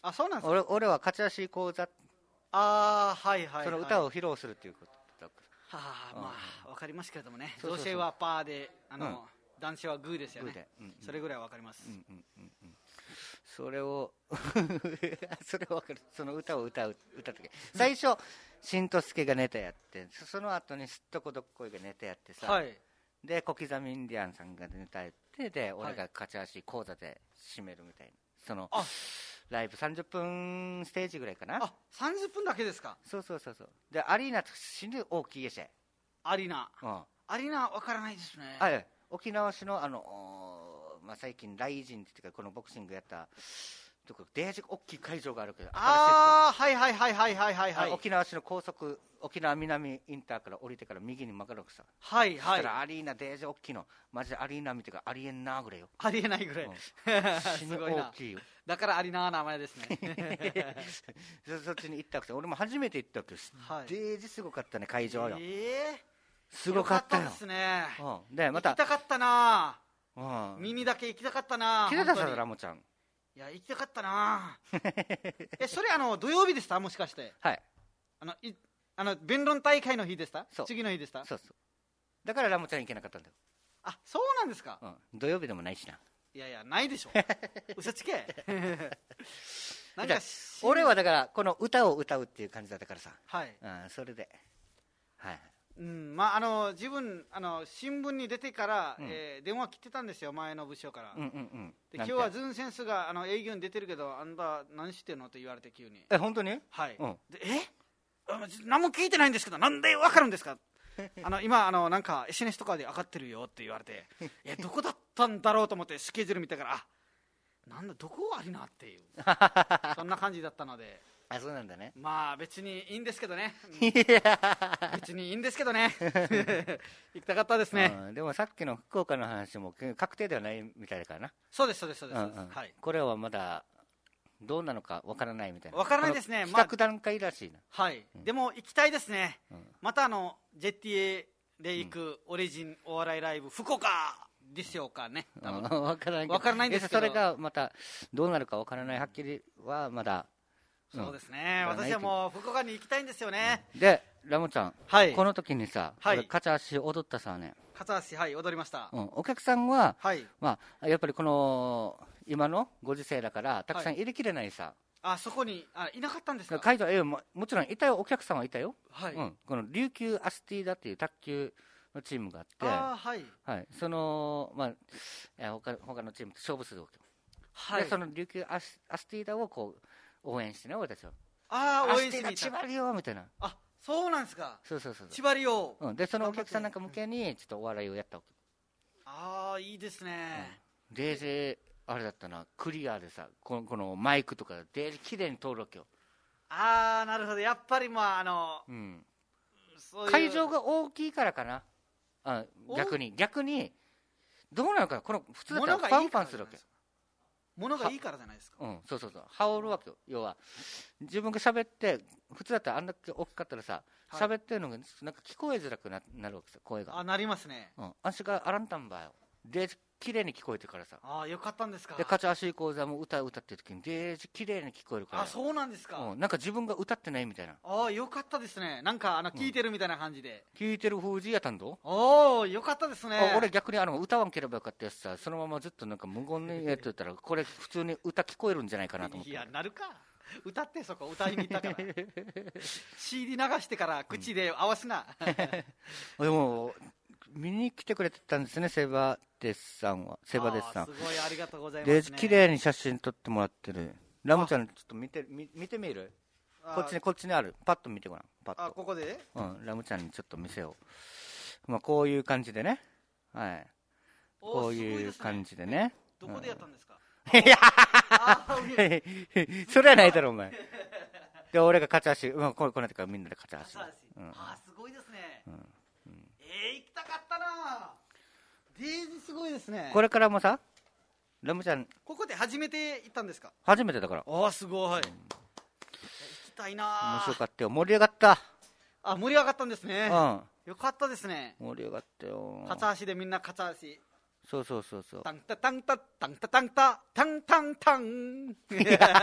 あ、そうなんですか。 俺は勝ち足講座。 はいはい。 その歌を披露するっていうこと。 まあ分かりますけれどもね、女性はパーで男性はグーですよね。それぐらいは分かります。 それを分かる。その歌を歌う時最初新とすけがネタやって、その後にすっとこどっこいがネタやってさ、で小刻みインディアンさんがネタやって、で俺が勝ち足講座で締めるみたいな、そのライブ30分ステージぐらいかな。 30分だけですか。 そうでアリーナって死ぬ大きいでしょ。 アリーナ分からないですね。 沖縄市の最近ライジンっていうか、このボクシングやったとこデージ大きい会場があるけど、沖縄市の高速沖縄南インターから降りてから右に曲がるさ。そしたらアリーナデージ大きいの、マジでアリーナ見てからありえんなぐらいよ。 ありえないぐらい。 死ぬ大きいよ。 だからアリーナ名前ですね。 そっちに行ったくて、俺も初めて行ったけど、デージすごかったね、会場よ。すごかったよ。 でまた行きたかったな。見にだけ行きたかったな。 来てたさ、ラモちゃん。 いや、行きたかったな。それ土曜日でした、もしかして。弁論大会の日でした。次の日でした。 だからラモちゃん行けなかったんだよ。 そうなんですか。 土曜日でもないしな。 いやないでしょ。嘘つけ。 なんか俺はだからこの歌を歌うっていう感じだったからさ。それで自分新聞に出てから、電話来てたんですよ、前の部署から。今日はズンセンスが営業に出てるけど、あんた何してんのって言われて、急に。 本当に？ 何も聞いてないんですけど、なんで分かるんですか。今なんか SNS とかで上がってるよって言われて、どこだったんだろうと思ってスケジュール見たから、なんだどこありなっていうそんな感じだったので。 そうなんだね。 まあ別にいいんですけどね。別にいいんですけどね。行きたかったですね。 でもさっきの福岡の話も確定ではないみたいだからな。 そうです。 これはまだどうなのかわからないみたいな。 わからないですね。 帰宅段階らしいな。 でも行きたいですね。またJTA で行くオリジンお笑いライブ福岡でしょうかね。 わからないんですけど、それがまたどうなるかわからない。はっきりはまだ。 そうですね。私はもう福岡に行きたいんですよね。 でラモちゃん、この時にさ、カチャ足踊ったさね。 カチャ足踊りました。 お客さんはやっぱりこの今のご時世だからたくさん入れきれないさ。 そこにいなかったんですか。 会場もちろんいたよ、お客さんはいたよ。この琉球アスティーダっていう卓球のチームがあって、その他のチームと勝負するわけよ。でその琉球アスティーダをこう応援してね、俺たちは。 応援して千葉りよみたいな。 そうなんですか。 そう千葉りよ。 でそのお客さんなんか向けにちょっとお笑いをやったわけ。いいですね。 デージーあれだったな、クリアでさ、このマイクとかデージ綺麗に通るわけよ。 なるほど。やっぱり会場が大きいからかな。逆にどうなのかな、この普通だったらパンパンするわけ。 物がいいからじゃないですか。 そう羽織るわけよ。要は自分が喋って普通だったらあんだけ大きかったらさ、喋ってるのがなんか聞こえづらくなるわけさ、声が。 なりますね。 足があらんたんばよ。で綺麗に聞こえてからさ。 よかったんですか。 でカチャ足講座も歌ってる時にデージ綺麗に聞こえるから。 そうなんですか。 なんか自分が歌ってないみたいな。 よかったですね。なんか聞いてるみたいな感じで。 聞いてる風やったんど。 よかったですね。 俺逆に歌わんければよかったやつさ、そのままずっとなんか無言でやってたらこれ普通に歌聞こえるんじゃないかなと思って。 いやなるか。歌ってそこ歌いに行ったから。CD 流してから口で合わすな。 でも見に来てくれてたんですね、セバデスさんは。 すごいありがとうございますね。 綺麗に写真撮ってもらってる。ラムちゃんちょっと見てみる。こっちにある。パッと見てごらん。パッと。 ここで。 ラムちゃんにちょっと見せよう。こういう感じでね。こういう感じでね。 どこでやったんですか。 いやそれはないだろお前。で俺が勝ち足、こうなってからみんなで勝ち足。 すごいですね。 行きたかったな。デイジーすごいですね。 これからもさ、ラムちゃんここで初めて行ったんですか？ 初めてだから。 ああ、すごい。行きたいな。 面白かったよ。盛り上がった。 あ、盛り上がったんですね。 うん。 よかったですね。 盛り上がったよ。 片足でみんな片足。 そうそうそうそう。 タンタタンタタンタタンタタンタンタン。い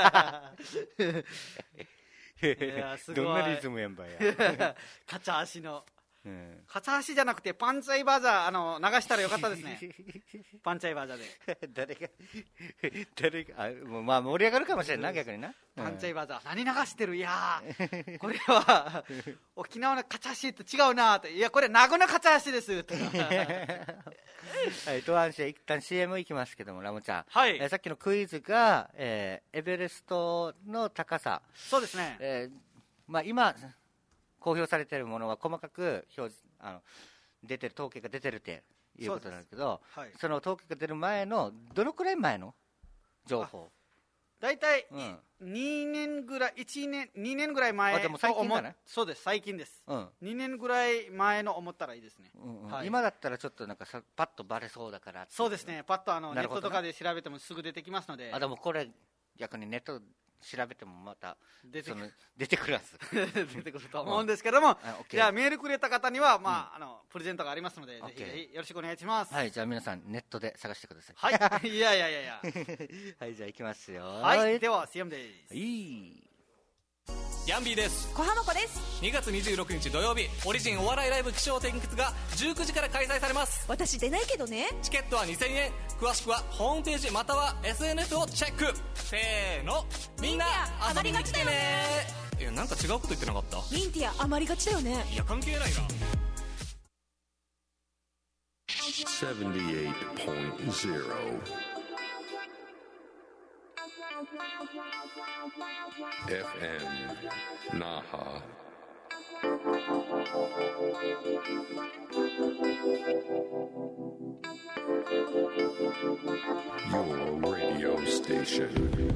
や、すごい。 どんなリズムやんばや。 片足の。片足じゃなくてパンチャイバージャー流したらよかったですね。パンチャイバージャーで。 誰がまあ盛り上がるかもしれんな、逆にな。 パンチャイバージャー、何流してる。いやー、これは沖縄の片足と違うなーって。いや、これ名護の片足ですって。 はい、と安心一旦 CM 行きますけども、ラムちゃん、 はい、 さっきのクイズが、エベレストの高さ、 そうですね、 まあ、今公表されているものは細かく出てる統計が出てるっていうことなんだけど、はい、その統計が出る前のどのくらい前の情報？ 大体、2年ぐらい、2年ぐらい前。 でも最近だね。 そうです、最近です。2年ぐらい前の思ったらいいですね。 はい、今だったらちょっとなんかパッとバレそうだから。 そうですね、パッとネットとかで調べてもすぐ出てきますので。 でもこれ逆にネット調べてもまた出てくるはず。 出てくると思うんですけども、じゃあメールくれた方には、まあプレゼントがありますので、ぜひぜひよろしくお願いします。 はい、じゃあ皆さんネットで探してください。 はい、いや。 はい、じゃあ行きますよ。 はい、では CM です。 ヤンビーです。 小浜子です。 2月26日土曜日、オリジンお笑いライブ起承転結が19時から開催されます。 私出ないけどね。 チケットは2000円。詳しくはホームページまたは SNS をチェック。せーの、みんな遊びに来てね。いや、なんか違うこと言ってなかった？ ミンティア余りがちだよね。 いや、関係ないな。 78.0 FM Naha. Your radio station.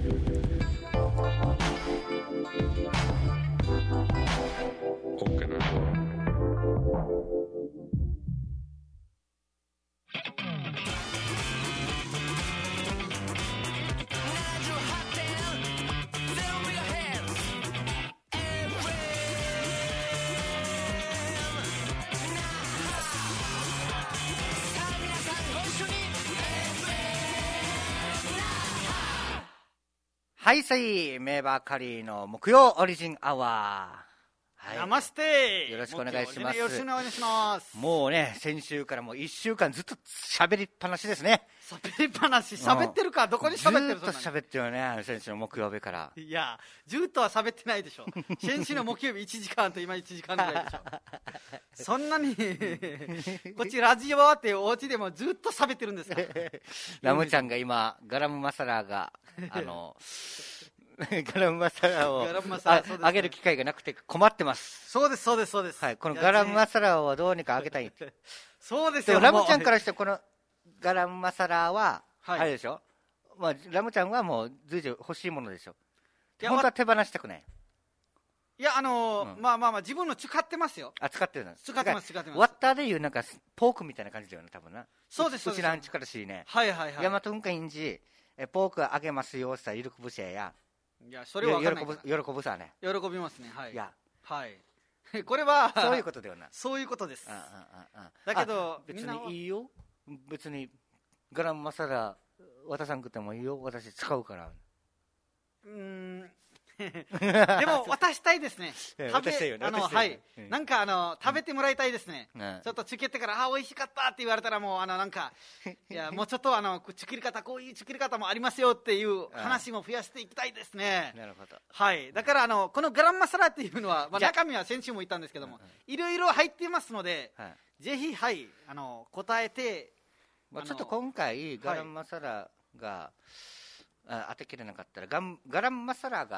Okinawa. はいさい、メーバーカリーの木曜オリジンアワー。はい、 ナマステ。 よろしくお願いします。 よろしくお願いします。 もうね、先週からもう1週間ずっと喋りっぱなしですね。 喋りっぱなし、喋ってるか、どこに喋ってる？ ずっと喋ってるよね、先週の木曜日から。 いや、ずっとは喋ってないでしょ。先週の木曜日1時間と今1時間ぐらいでしょ。そんなにこっちラジオってお家でもずっと喋ってるんですか？ ラムちゃんが今ガラムマサラがガラムマサラをあげる機会がなくて困ってます。 そうですそうですそうです。 はい、このガラムマサラをどうにかあげたい。 そうですよ。 ラムちゃんからしてこのガラムマサラはあれでしょ。まあラムちゃんはもう随時欲しいものでしょ。本当は手放したくない。 いやまあ自分の使ってますよ。 あ、使ってるんです。 使ってます。 ワッターでいうなんかポークみたいな感じだよね、多分な。 そうです。 うちのアンチからしね。 はいはいはい。 ヤマト運海インジポークあげますよさ、イルクブシェや。 いや、それは喜ぶさね。 喜びますね。はい。 いや、 はい。これはそういうことだよな。 そういうことです。だけど別にいいよ。別にガラムマサラ渡さんくってもいいよ。私使うから。 でも渡したいですね。 渡したいよね。 はい。なんか食べてもらいたいですね。ちょっとつけてから美味しかったって言われたらもうなんかいやもうちょっと作り方こういう作り方もありますよっていう話も増やしていきたいですね。 なるほど。 はい。だからこのガラムマサラっていうのは中身は先週も言ったんですけどもいろいろ入っていますのでぜひはい答えて。 ちょっと今回ガラムマサラが当てきれなかったらガラムマサラが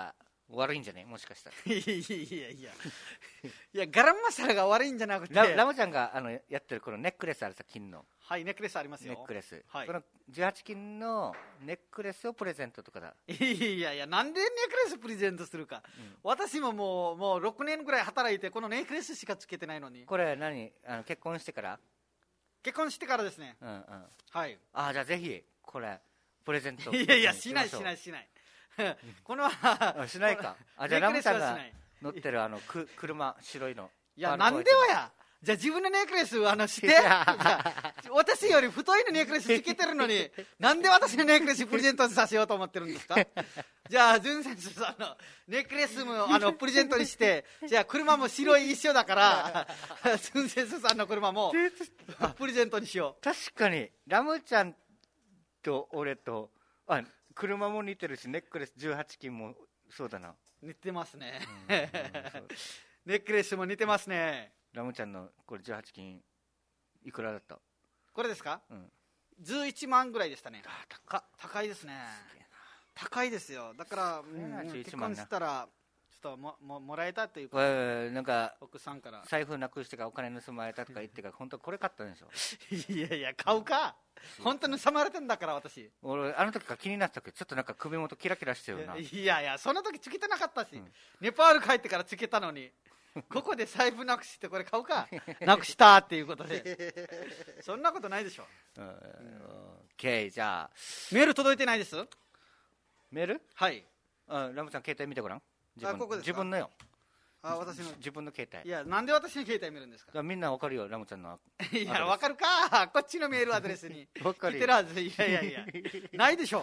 悪いんじゃねもしかしたら。 いやガラムマサラが悪いんじゃなくて、 ラムちゃんがやってるこのネックレスあるさ、金の。 はい、ネックレスありますよ。 ネックレス、 はい、 この18金のネックレスをプレゼントとかだ。 いやなんでネックレスプレゼントするか、私ももう6年ぐらい働いてこのネックレスしかつけてないのに。 これ何結婚してから？ 結婚してからですね。はい。 じゃあぜひこれプレゼント。 いやしないこのしないか。じゃあラムちゃんが乗ってる車白いの。 いやなんではや。じゃあ自分のネックレスして私より太いのネックレスつけてるのになんで私のネックレスプレゼントさせようと思ってるんですか。じゃあジュン先生さんのネックレスもプレゼントにして、じゃあ車も白い一緒だからジュン先生さんの車もプレゼントにしよう。 確かにラムちゃんと俺と車も似てるし、ネックレス18金もそうだな。 似てますね。ネックレスも似てますね。 ラムちゃんのこれ18金いくらだった？ これですか？11万ぐらいでしたね。高いですね。高いですよ。だから結婚したらちょっともらえたというか、 なんか奥さんから財布なくしてからお金盗まれたとか言ってから本当これ買ったんでしょ。 いや買うか。本当に盗まれてんだから私。 俺時から気になってたけど、ちょっとなんか首元キラキラしてるな。 いやその時つけてなかったし、ネパール帰ってからつけたのにここで財布なくしてこれ買うか。なくしたっていうことでそんなことないでしょ。 OK、じゃあメール届いてないです。 メール？ はい。 ラムちゃん携帯見てごらん。 ここですか？ 自分のよ。 私の自分の携帯。 いやなんで私の携帯見るんですか？ みんなわかるよ、ラムちゃんの。 いやわかるか。こっちのメールアドレスに来てるはず。いやないでしょ。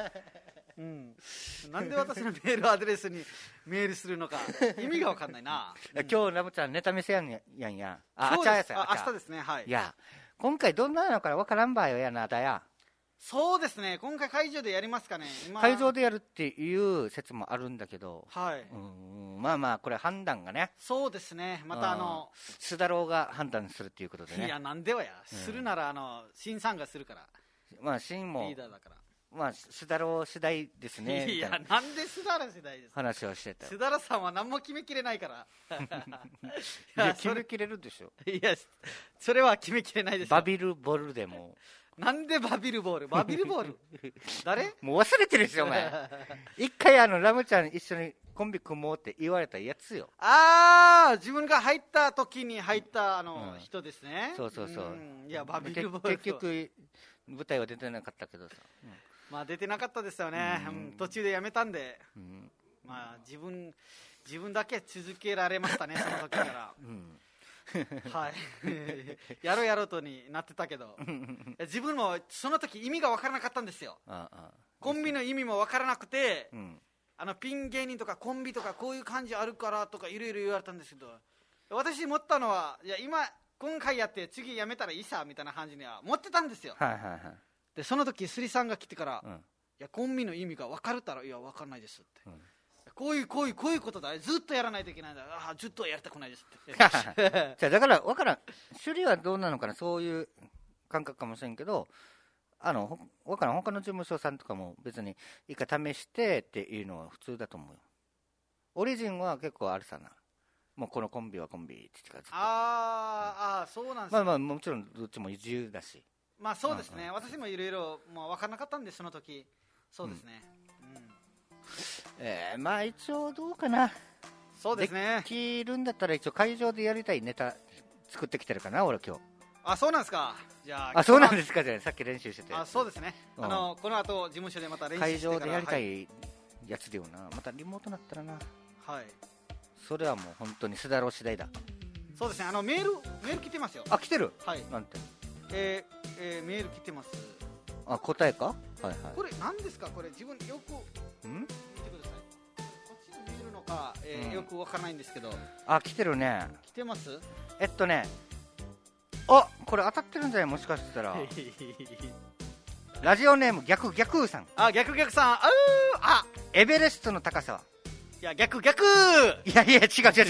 なんで私のメールアドレスにメールするのか意味が分かんないな。 今日ラムちゃんネタ見せやんや。 明日ですね。はい。 いや今回どんなのか分からんばよやなだや。 そうですね、今回会場でやりますかね。 会場でやるっていう説もあるんだけど、 はい、 まあこれ判断がね。 そうですね。また須田郎が判断するっていうことでね。 いやなんではや、するなら新さんがするから。 まあ新もリーダーだから。 まあ須田郎次第ですね。 いやなんで須田郎次第ですか。 話をしてた。 須田郎さんは何も決めきれないから。 いや決めきれるでしょ。 いやそれは決めきれないです。 バビルボルでも。 なんでバビルボール誰？ もう忘れてるでしょお前。一回ラムちゃん一緒にコンビ組もうって言われたやつよ。 自分が入った時に入った人ですね。 そう。 いやバビルボール結局舞台は出てなかったけどさ。 まあ出てなかったですよね。途中でやめたんで、まあ自分だけ続けられましたねその時から。はいやろうとになってたけど自分もその時意味が分からなかったんですよ。コンビの意味も分からなくて、ピン芸人とかコンビとかこういう感じあるからとかいろいろ言われたんですけど、私思ったのは、いや今回やって次やめたらいいさみたいな感じには思ってたんですよ。でその時スリさんが来てから、いやコンビの意味が分かるたら、いや分かんないですって、こういうことだ、ずっとやらないといけないんだ、ずっとやりたくないですってじゃだから分からん、種類はどうなのかな、そういう感覚かもしれんけど、分からん、他の事務所さんとかも別に一回試してっていうのは普通だと思うよ。オリジンは結構あるさな、もうこのコンビはコンビって言ってからずっと。 そうなんですね。 まあもちろんどっちも自由だし、 まあそうですね、私もいろいろ分からなかったんでその時。そうですね、 まあ一応どうかな。 そうですね、 できるんだったら一応会場でやりたいネタ作ってきてるかな俺今日。 そうなんですか。じゃあそうなんですか。じゃあさっき練習してて。 そうですね、この後事務所でまた練習してから会場でやりたいやつだよな、またリモートになったらな。 はい、それはもう本当に須田郎次第だ。 そうですね、メール来てますよ。 来てる。 はい、 なんてメール来てます。 答えか。 これ何ですか。これ自分よく見てください。こっちに見えるのか、よくわからないんですけど。 来てるね。 来てます。 これ当たってるんじゃない、もしかしたら。ラジオネーム逆さん。 逆さん。 エベレストの高さは。 いや逆。 いや違う。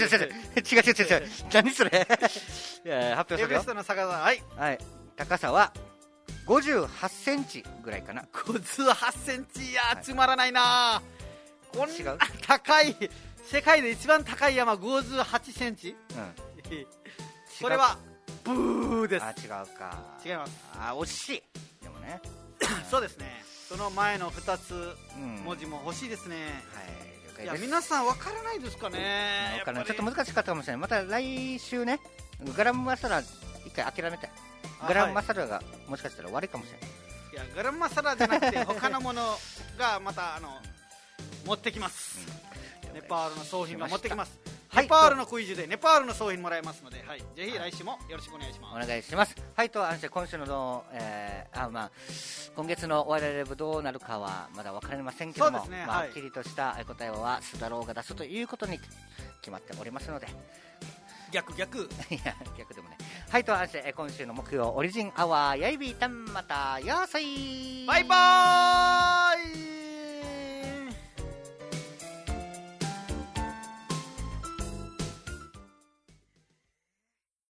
何それ。いや発表するよ。 エベレストの高さ、はい、 高さは58センチぐらいかな。 58センチ、いやつまらないな。 こんな高い、世界で一番高い山58センチ、これはブーです。 違うか。 違います。 惜しい。でもねそうですね、その前の2つ文字も欲しいですね。いや、皆さん分からないですかね。 ちょっと難しかったかもしれない。また来週ね、グラムマサラ一回諦めて、グラムマサラがもしかしたら悪いかもしれない。 いや、グラムマサラじゃなくて他のものがまた持ってきます。ネパールの商品が持ってきます。ネパールのクイズでネパールの商品もらえますので、ぜひ来週もよろしくお願いします。 お願いします。と今週の今月のお笑いライブどうなるかはまだ分かりませんけども、はっきりとした答えは須田郎が出すということに決まっておりますので、 逆いや逆でもね。今週の木曜オリジンアワーやいびーたんまたやーさい、 バイバーイ。